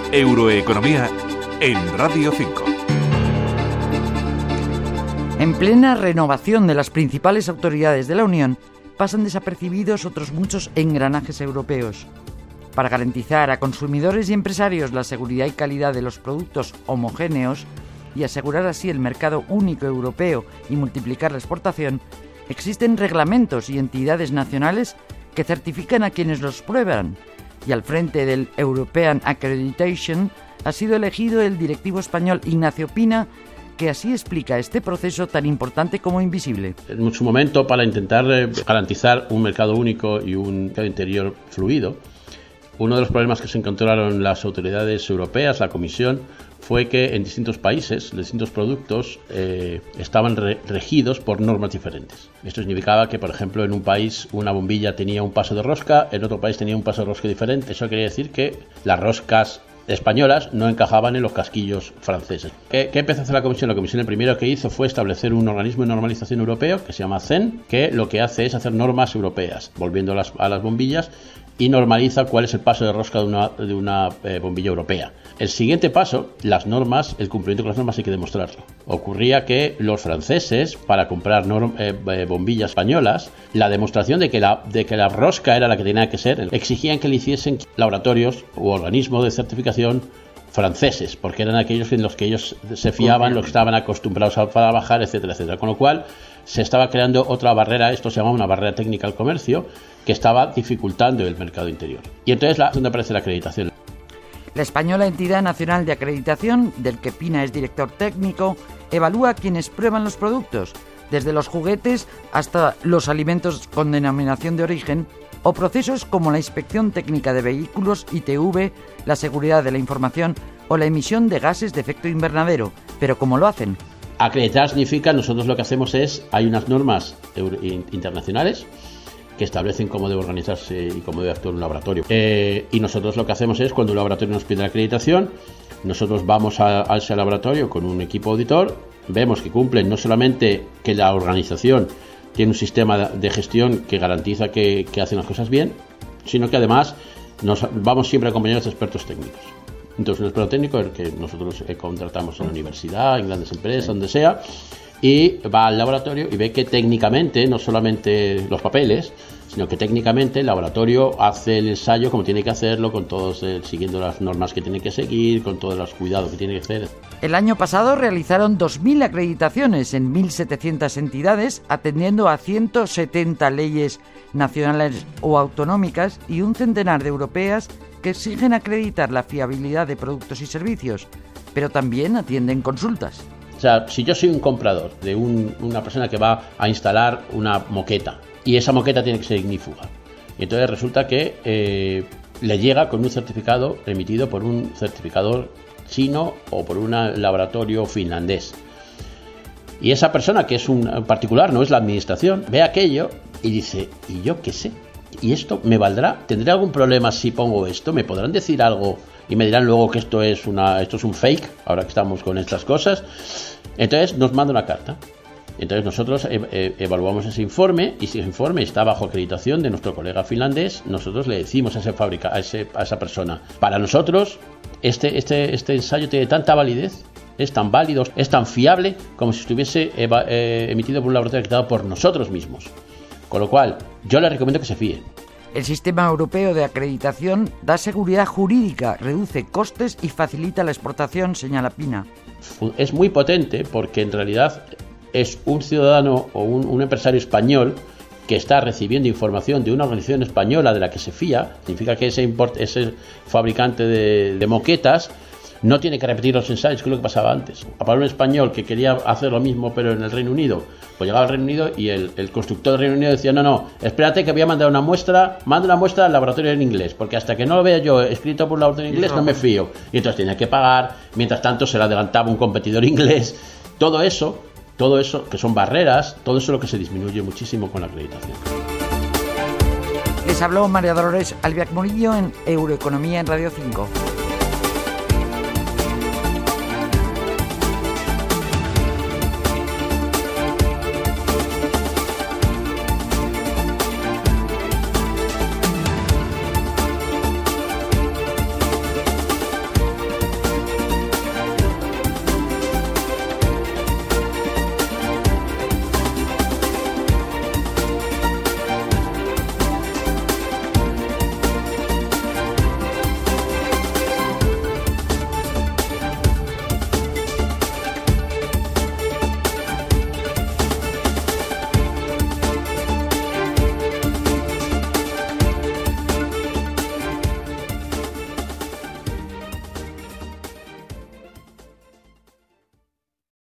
Euroeconomía en Radio 5. En plena renovación de las principales autoridades de la Unión, pasan desapercibidos otros muchos engranajes europeos. Para garantizar a consumidores y empresarios la seguridad y calidad de los productos homogéneos y asegurar así el mercado único europeo y multiplicar la exportación, existen reglamentos y entidades nacionales que certifican a quienes los prueban, y al frente del European Accreditation ha sido elegido el directivo español Ignacio Pina, que así explica este proceso tan importante como invisible. En su momento, para intentar garantizar un mercado único y un mercado interior fluido, uno de los problemas que se encontraron las autoridades europeas, la Comisión, fue que en distintos países, distintos productos estaban regidos por normas diferentes. Esto significaba que, por ejemplo, en un país una bombilla tenía un paso de rosca, en otro país tenía un paso de rosca diferente. Eso quería decir que las roscas españolas no encajaban en los casquillos franceses. ¿Qué empezó a hacer la Comisión? La Comisión, el primero que hizo fue establecer un organismo de normalización europeo que se llama CEN, que lo que hace es hacer normas europeas, volviendo a las bombillas, y normaliza cuál es el paso de rosca de una bombilla europea. El siguiente paso, las normas, el cumplimiento con las normas hay que demostrarlo. Ocurría que los franceses, para comprar bombillas españolas, la demostración de que la rosca era la que tenía que ser, exigían que le hiciesen laboratorios u organismos de certificación franceses, porque eran aquellos en los que ellos se fiaban, los que estaban acostumbrados a trabajar, etcétera, etcétera. Con lo cual se estaba creando otra barrera, esto se llamaba una barrera técnica al comercio, que estaba dificultando el mercado interior. Y entonces donde aparece la acreditación. La española Entidad Nacional de Acreditación, del que Pina es director técnico, evalúa a quienes prueban los productos, desde los juguetes hasta los alimentos con denominación de origen, o procesos como la inspección técnica de vehículos, ITV, la seguridad de la información o la emisión de gases de efecto invernadero. Pero ¿cómo lo hacen? Acreditar significa, nosotros lo que hacemos es, hay unas normas internacionales que establecen cómo debe organizarse y cómo debe actuar un laboratorio. Y nosotros lo que hacemos es, cuando un laboratorio nos pide la acreditación, nosotros vamos a ese laboratorio con un equipo auditor, vemos que cumplen no solamente que la organización tiene un sistema de gestión que garantiza que hacen las cosas bien, sino que además vamos siempre acompañados de expertos técnicos. Entonces, un experto técnico es el que nosotros contratamos en la universidad, en grandes empresas, donde sea, y va al laboratorio y ve que técnicamente, no solamente los papeles, sino que técnicamente el laboratorio hace el ensayo como tiene que hacerlo, con todos siguiendo las normas que tiene que seguir, con todos los cuidados que tiene que hacer. El año pasado realizaron 2.000 acreditaciones en 1.700 entidades, atendiendo a 170 leyes nacionales o autonómicas y un centenar de europeas que exigen acreditar la fiabilidad de productos y servicios, pero también atienden consultas. O sea, si yo soy un comprador de una persona que va a instalar una moqueta y esa moqueta tiene que ser ignífuga, y entonces resulta que le llega con un certificado emitido por un certificador chino o por un laboratorio finlandés, y esa persona, que es un particular, no es la administración, ve aquello y dice, ¿y yo qué sé? ¿Y esto me valdrá? ¿Tendré algún problema si pongo esto? ¿Me podrán decir algo? Y me dirán luego que esto es un fake, ahora que estamos con estas cosas. Entonces nos manda una carta. Entonces nosotros evaluamos ese informe, y si ese informe está bajo acreditación de nuestro colega finlandés, nosotros le decimos a esa persona, para nosotros este ensayo tiene tanta validez, es tan válido, es tan fiable como si estuviese emitido por un laboratorio acreditado por nosotros mismos. Con lo cual, yo les recomiendo que se fíen. El sistema europeo de acreditación da seguridad jurídica, reduce costes y facilita la exportación, señala Pina. Es muy potente porque en realidad es un ciudadano o un empresario español que está recibiendo información de una organización española de la que se fía. Significa que ese fabricante de moquetas no tiene que repetir los ensayos, que es lo que pasaba antes. Para un español que quería hacer lo mismo pero en el Reino Unido, pues llegaba al Reino Unido y el constructor del Reino Unido decía, no, espérate que voy a mandar una muestra, manda una muestra al laboratorio en inglés, porque hasta que no lo vea yo escrito por un laboratorio en inglés no me fío. Y entonces tenía que pagar, mientras tanto se le adelantaba un competidor inglés. Todo eso, que son barreras, todo eso es lo que se disminuye muchísimo con la acreditación. Les habló María Dolores Albiac Murillo en Euroeconomía en Radio 5.